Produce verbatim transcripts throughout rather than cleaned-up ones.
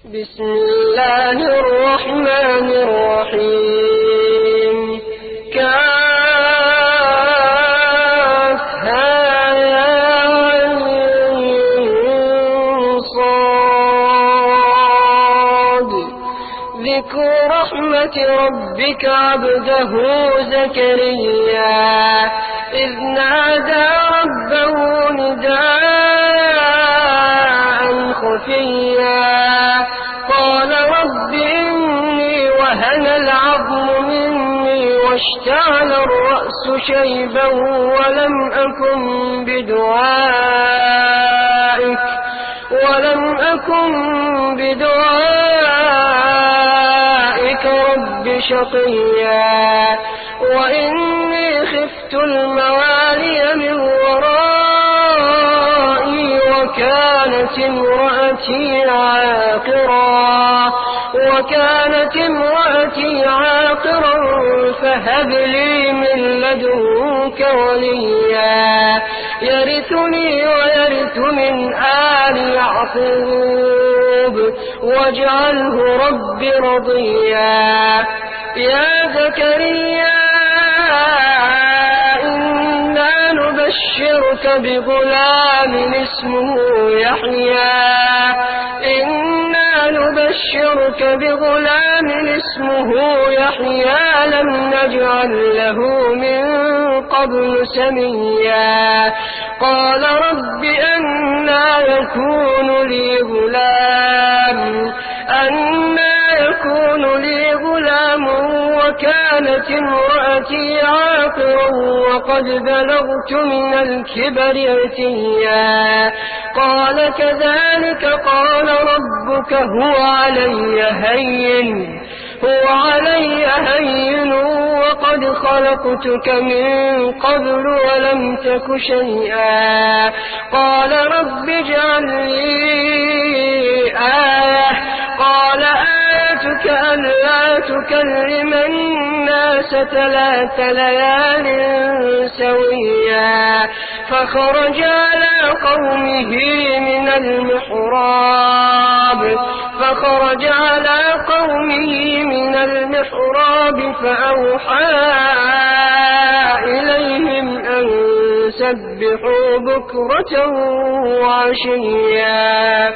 بسم الله الرحمن الرحيم. كافها يا عين صاد. ذكر رحمة ربك عبده زكريا إذ نادى ربه نداء خفيا قال رب إني وهن العظم مني واشتعل الرأس شيبا ولم أكن بدعائك ولم أكن بدعائك رب شقيا وإني خفت الموالي من ورائي وكانت امرأتي عاقرا وكانت امرأتي عاقرا فهب لي من لدنك وليا يرثني ويرث من آل يعقوب واجعله رب رضيا. يا زكريا إنا نبشرك بغلام اسمه يحيى إنا نبشرك بغلام اسمه يحيى لم نجعل له من قبل سميا. قال رب أنى يكون لي غلام أنى يكون لي غلام وكانت امرأتي عاقرا وقد بلغت من الكبر عتيا. قال كذلك قال ربك هو علي هين هو علي هين وقد خلقتك من قبل ولم تك شيئا. قال رب اجعل لي آية قال آيتك ألا تكلم الناس ثلاث ليال سويا. فخرج على قومه من المحراب فخرج على قومه من المحراب فأوحى إليهم أن سبحوا بكرة وعشيا.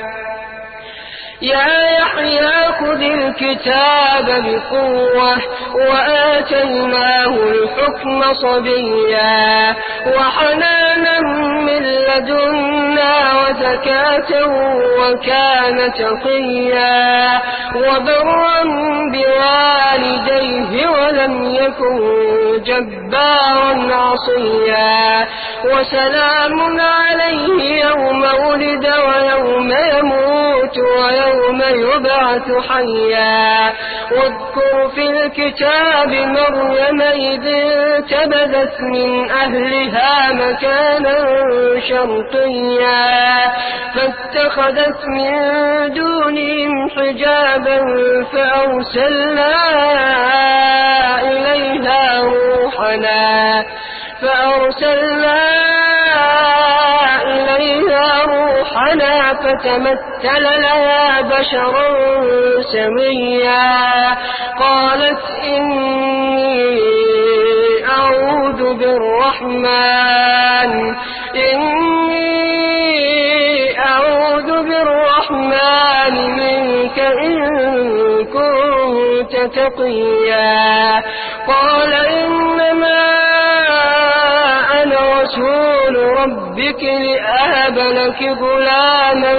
يا يحيى خذ الكتاب بقوة وآتيناه الحكم صبيا وحنانا من لدنا وزكاة وكان تقيا وبرا بوالديه ولم يكن جبارا عصيا. وسلام عليه يوم ولد ويوم يموت ويوم يبعث حيا. واذكر في الكتاب مريم إذ انتبذت من أهلها مكانا شرقيا فاتخذت من دونهم حجابا فأرسلنا إليها روحنا فأرسلنا إليها روحنا فتمثل لها بشرا سويا. قالت إني أعوذ بالرحمن إني أعوذ بالرحمن منك إن كنت تقيا. قال إنما أنا رسول ربك لأهب لك غلاما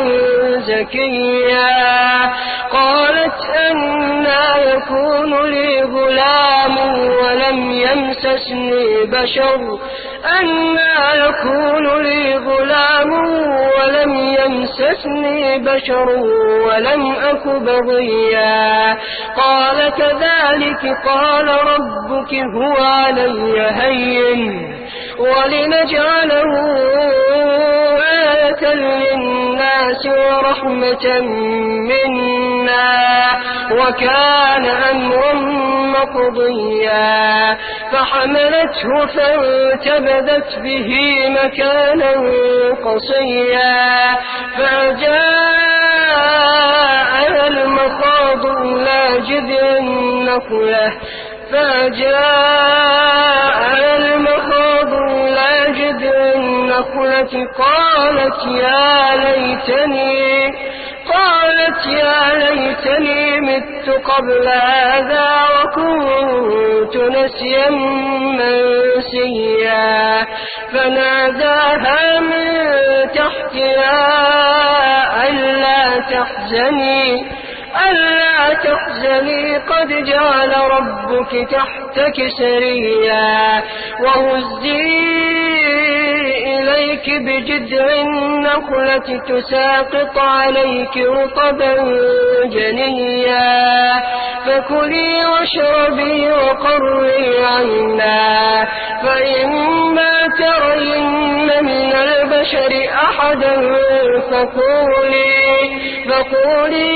زكيا. قالت أنى يكون لي غلام ولم يمسسني بشر أنى يكون لي غلام ولم يمسسني بشر ولم أك بغيا. قال كذلك قال ربك هو علي هين ولنجعله آية للناس ورحمة منا وكان أمرا مقضيا. فحملته فانتبذت به مكانا قصيا فجاء النخلة فجاء المخاض إلى جذع النخلة قالت يا ليتني قالت يا ليتني مت قبل هذا وكنت نسيا منسيا فناداها من تحتها ألا تحزني ألا تحزني قد جعل ربك تحتك سريا وهزي إليك بجذع النخلة تساقط عليك رطبا جنيا فكلي واشربي وقري عينا فإما ترين من البشر أحدا فقولي فقولي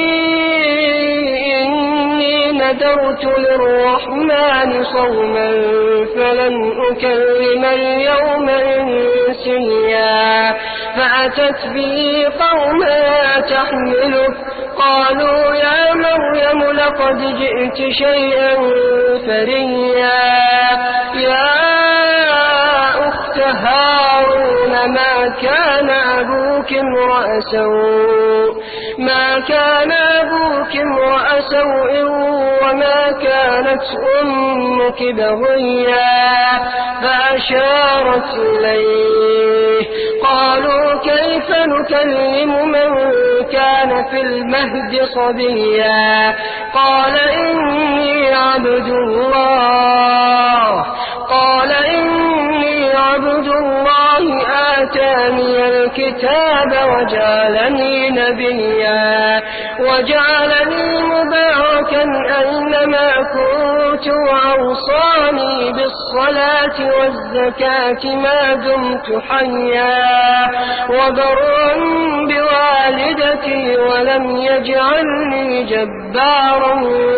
إني نذرت للرحمن صوما فلن أكلم اليوم إنسيا فأتت به قومها تحمله قالوا يا مريم لقد جئت شيئا فريا يا أخت هارون ما كان أبوك امرأ سوء ما كان أبوك امرأ سوء وما كانت أمك بغيا فأشارت إليه قالوا كيف نكلم من كان في المهد صبيا قال إني عبد الله قال إني عبد الله آتاني الكتاب وجعلني نبيا وجعلني مباركا أينما كنت وأوصاني بالصلاة والزكاة ما دمت حيا وبرا بوالدتي ولم يجعلني جبارا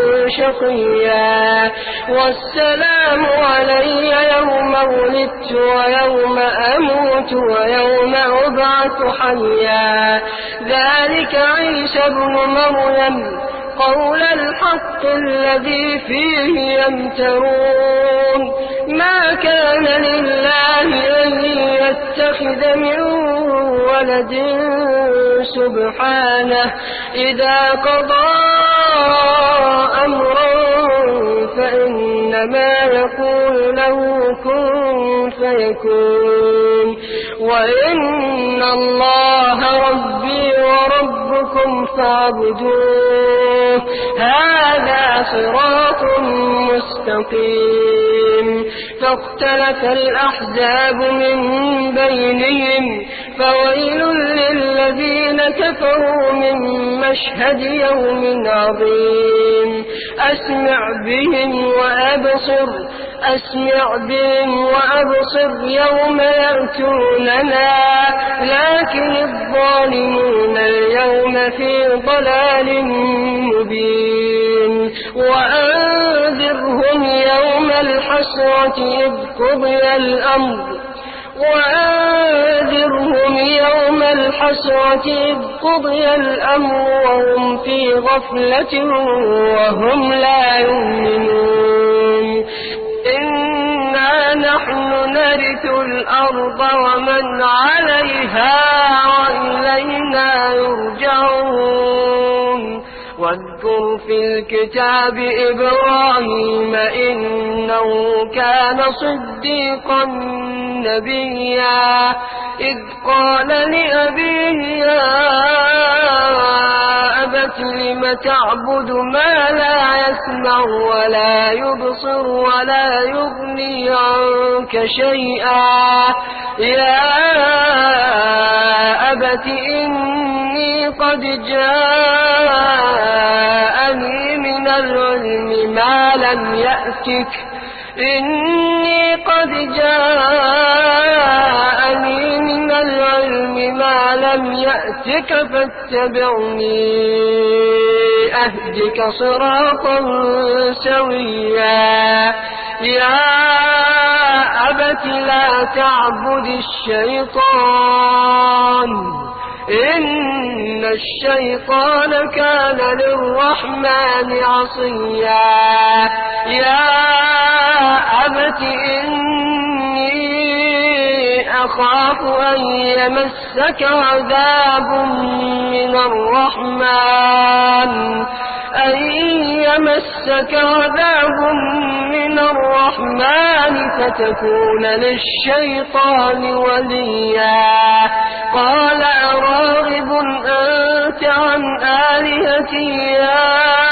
شقيا والسلام علي يوم ولدت ويوم أموت ويوم أبعث حيا ذلك عيسى ابن مريم قول الحق الذي فيه يمترون ما كان لله أن يتخذ من ولد سبحانه إذا قضى أمرا فإنما يقول له كن فيكون وإن الله ربي وربكم فاعبدوه هذا صراط مستقيم فاختلف الأحزاب من بينهم فويل للذين كفروا من مشهد يوم عظيم أسمع بهم وأبصر أسمع بهم وأبصر يوم يأتوننا لكن الظالمون اليوم في ضلال مبين وأنذرهم يوم الحسرة إذ قضي الأمر وأنذرهم يوم الحسرة إذ قضي الأمر وهم في غفلة وهم لا يؤمنون إنا نحن نرث الأرض ومن عليها وإلينا يرجعون واذكر في الكتاب إبراهيم إنه كان صديقا نبيا إذ قال لأبيه يا أبت لم تعبد ما لا يسمع ولا يبصر ولا يغني عنك شيئا يا أبت إني قد جاءني من العلم ما لم يأتك إني قد جاءني من العلم ما لم يأتك فاتبعني أهدك صراطا سويا يا أبت لا تعبد الشيطان إن الشيطان كان للرحمن عصيا يا أبت إني أخاف أن يمسك عذاب من الرحمن أن يمسك عذاب من الرحمن فتكون للشيطان وليا قال أراغب أنت عن آلهتي يا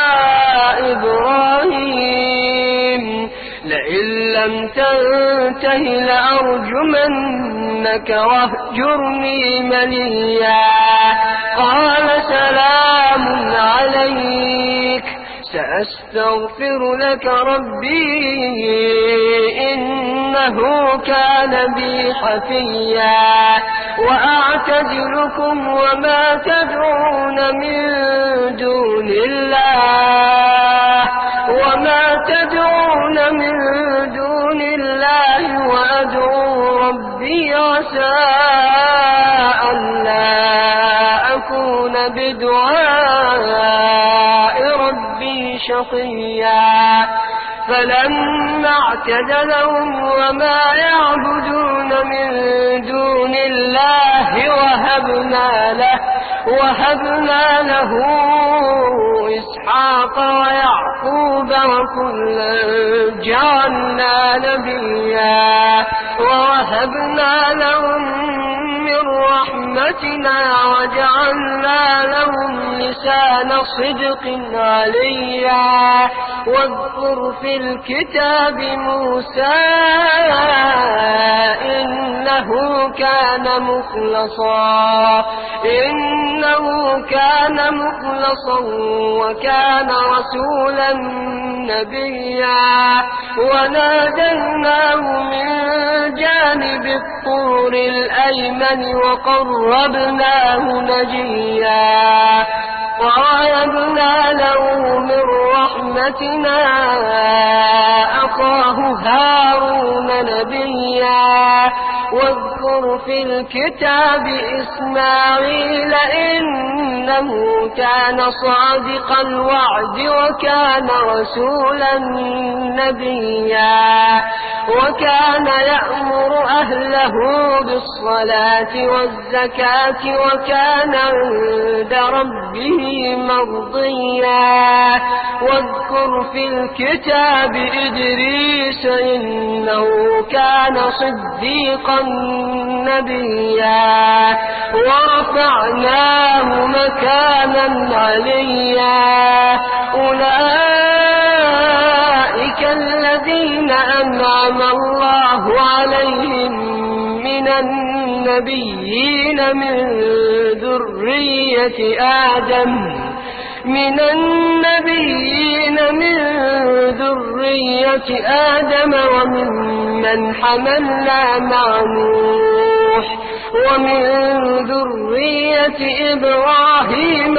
إبراهيم لئن لم تنته لأرجمنك واهجرني مليا قال سلام عليك سأستغفر لك ربي إنه كان بي حفيا وأعتزلكم وما تدعون من دون الله وما تدعون من دون الله وأدعو ربي عسى أن لا أكون بدعاء ربي شقيا فلما اعتزلهم وما يعبدون من دون الله وهبنا له وهبنا له إسحاق ويعقوب وكلا جعلنا نبيا ووهبنا لهم من رحمتنا وجعلنا لهم لسان صدق عليا واذكر في الكتاب موسى إنه كان مخلصا إنه كان مخلصا وكان رسولا نبيا وناديناه من جانب الطور الأيمن وقربناه نجيا ووهبنا له من رحمتنا أخاه هارون نبيا واذكر في الكتاب إسماعيل إنه كان صادق الوعد وكان رسولا نبيا وكان يأمر أهله بالصلاة والزكاة وكان عند ربه مرضيا واذكر في الكتاب إدريس إنه كان صديقا نبيا ورفعناه مكانا عليا أولئك الذين أنعم الله عليهم من النبيين من ذرية آدم من النبيين من ذرية آدم وممن حملنا مع نوح ومن ذرية إبراهيم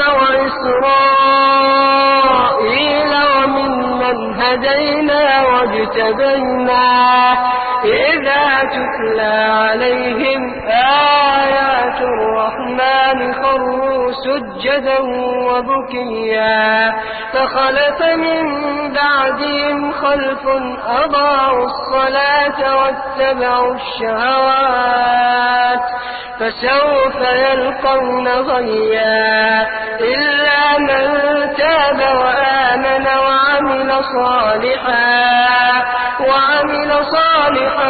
وإسرائيل وممن هدينا واجتبينا إذا تتلى عليهم آيات الرحمن خروا سجدا وبكيا فخلف من بعدهم خلف أضاعوا الصلاة واتبعوا الشهوات فسوف يلقون غيا إلا من تاب وآمن وعمل صالحا وعمل صالحا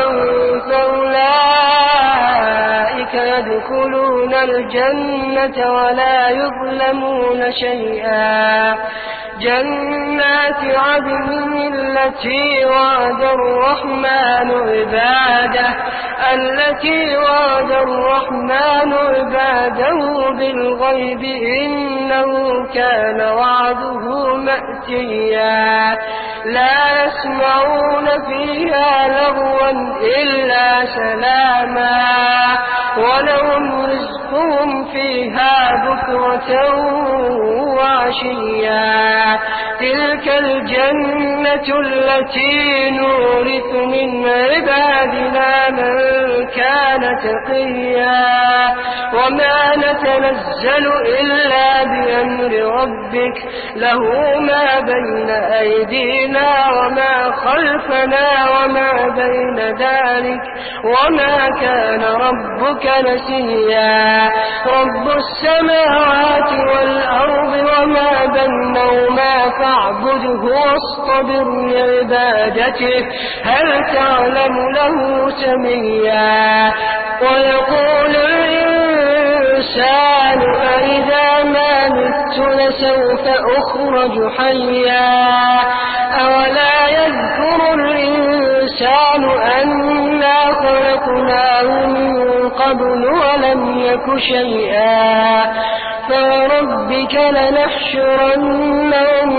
فأولئك يدخلون الجنة ولا يظلمون شيئا جنات عدن التي وعد الرحمن عباده التي وعد الرحمن عباده بالغيب إنه كان وعده مأتيا لا يسمعون فيها لغوا إلا سلاما ولهم رزقهم فيها بكرة وعشيا تلك الجنة التي نورث من عبادنا من كان تقيا وما نتنزل إلا بأمر ربك له ما بين أيدينا وما خلفنا وما بين ذلك وما كان ربك نسيا رب السماوات والأرض وما بينهما فاعبده واصطبر لعبادته هل تعلم له سميا ويقول الإنسان أإذا ما مت لسوف أخرج حيا أولا يذكر الإنسان أنا خلقناه من قبل ولم يك شيئا فربك لنحشرنهم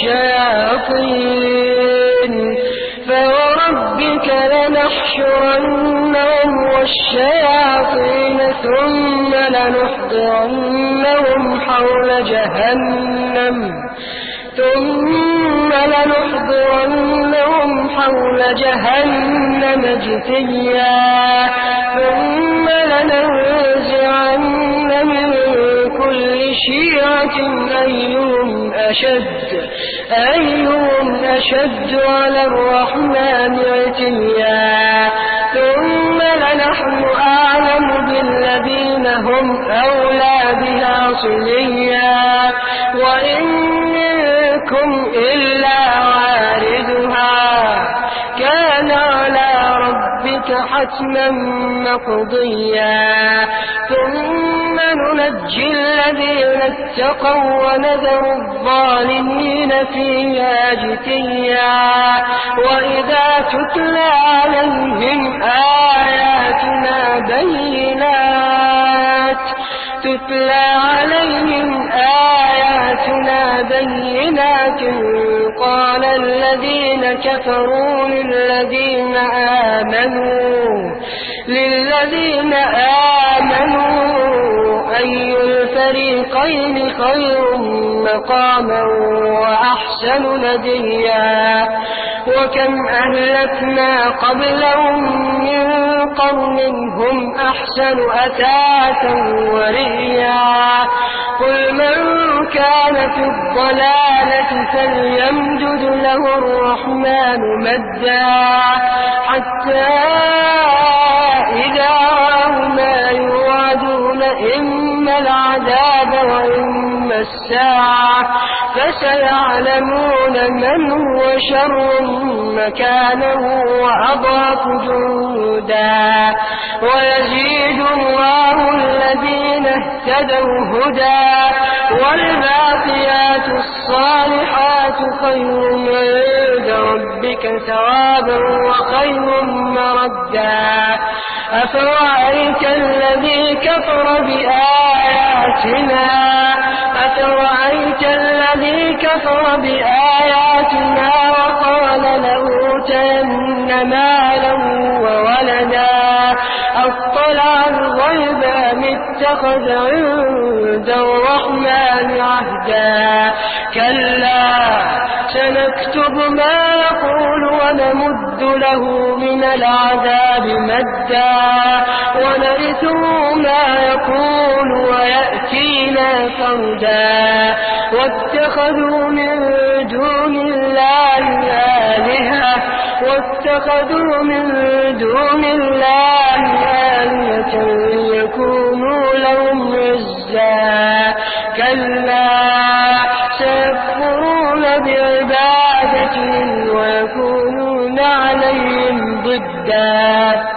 والشياطين فوربك لنحشرنهم والشياطين ثم لنحضرنهم حول جهنم ثم لنحضرنهم حول جهنم جثيا ثم لننزعن من كل شيعة أيهم أشد أيهم أشد على الرحمن عتيا ثم لنحن أعلم بالذين هم أولى بها صليا وإن منكم إلا واردها كان على ربك حتما مقضيا ثم ننجي الذين اتقوا ونذر الظالمين فيها جثيا وإذا تتلى عليهم آياتنا بينات تتلى عليهم آياتنا بينات قال الذين كفروا للذين آمنوا للذين آمنوا أي الفريقين خير مقاما وأحسن نديا وكم أهلكنا قبلهم من قرن هم أحسن أثاثا ورئيا قل من كان في الضلالة فليمدد له الرحمن مدا حتى إذا رأوا ما يوعدون إما العذاب وإما الساعة فسيعلمون من هو شر مكانه وأضعف جندا ويزيد الله الذين اهتدوا هدى والباقيات الصالحات خير عند ربك ثوابا وخير مردا أفرأيت الذي كفر بآياتنا أفرأيت الذي كفر بآياتنا وقال لأوتين مالا وولدا أطلع الغيب أم اتخذ عند الرحمن عهدا كلا سنكتب ما يقول ونمد له من العذاب مدا ونرثه ما يقول ويأتينا فردا واتخذوا من دون الله آلهة واتخذوا من دون الله آلهة ليكونوا لهم عزا كلا سيكفرون بعبادتهم ويكونون عليهم ضدا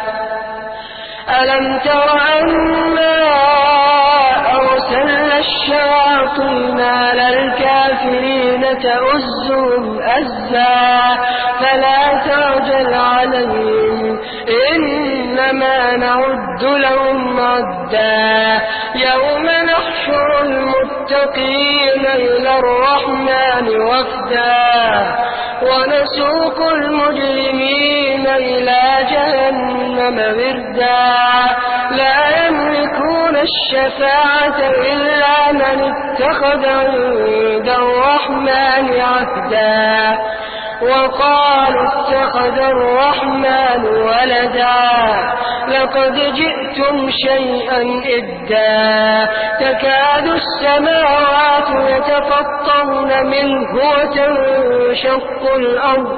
ألم تر أنا أرسلنا الشياطين على الكافرين تؤزهم أزا فلا تعجل عليهم إنما نعد لهم عدا يوم نحشر المتقين إلى الرحمن وفدا ونسوق المجرمين إلى جهنم وردا لا يملكون الشفاعة إلا من اتخذ عند الرحمن للرحمن عهدا وقالوا اتخذ الرحمن ولدا لقد جئتم شيئا إدا تكاد السماوات يتفطرن منه وتنشق الأرض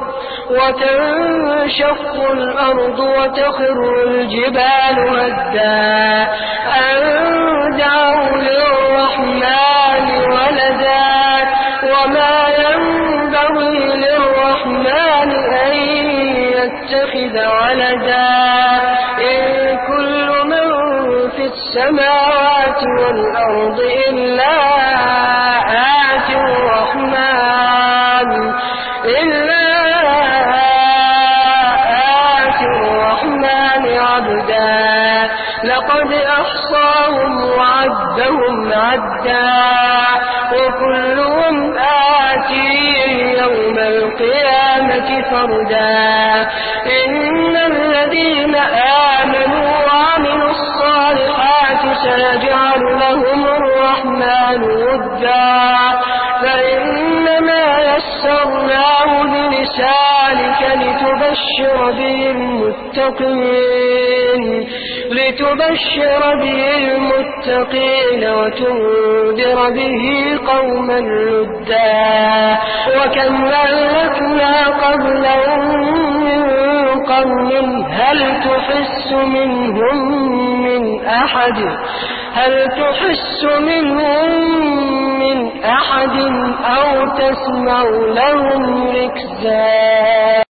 وتنشق الأرض وتخر الجبال هدا أن دعوا للرحمن ولدا وما ينبغي للرحمن أن يتخذ ولدا إن كل من في السماوات والأرض إلا آتي الرحمن إلا آتي الرحمن عبدا لقد أحصاهم وعدهم عدا وكلهم آتيه يوم القيامة فردا إن الذين آمنوا وعملوا الصالحات سيجعل لهم الرحمن ودا فإنما يسرناه بلسانك لتبشر به المتقين لتبشر به المتقين وتنذر به قوما لدا وكم أهلكنا قبلهم من قرن هل تحس منهم من أحد هل تحس منهم من أحد أو تسمع لهم ركزا.